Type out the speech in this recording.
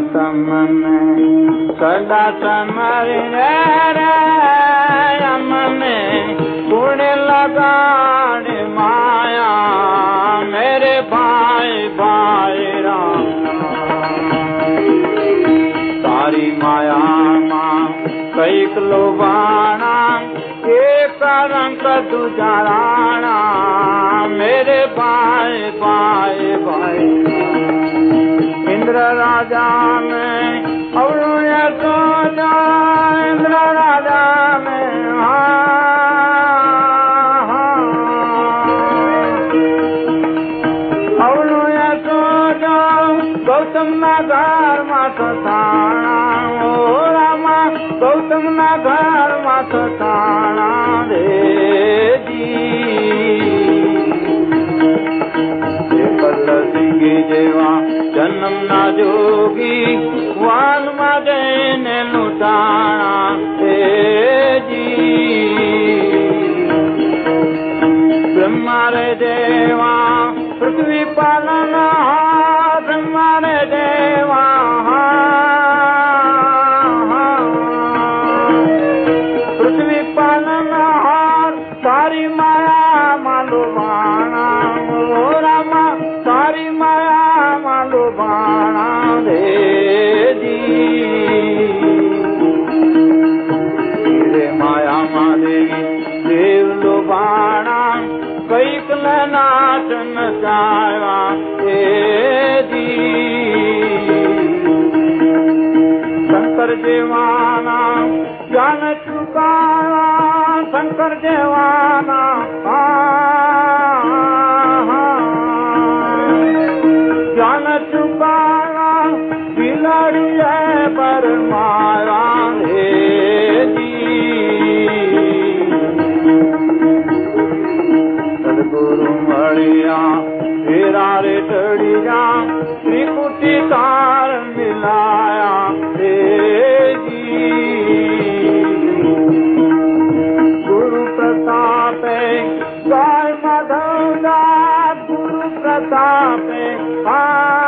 तमन सदा समर मन गुण लगाड़ माया मेरे भाई भाई राम तारी माया माँ कई किलो बाणा एक रंग दूजा राणा मेरे भाई भाई भाई इंद्र राजा में अवरुण तो जा इंद्र राजा में अवरुण तो जा गौतम नगर माथ थाना ओ रामा गौतम नगर माथ थाना रे जी सिंह जेवा जन्म ना जोगी वान माजे ने लुटाना जी ब्रह्मा रे देवा पृथ्वी पालना ब्रह्मा रे देवा पृथ्वी पालना सारी माया मालो बाणा ओ रामा सारी माया मालो बाणा रे जी माया मादेवी देव लो बाणा कई कल नाचन जावा जी शंकर देवाना ज्ञान चुकाना शंकर देवाना ज्ञान चुकाना बिलाड़ी है पर मारा हे जी सदगुरु मड़िया तेरा रे टड़िया त्रिपुटी तार मिलाया हे जी गुरु प्रताप गाय माधव दास गुरु प्रताप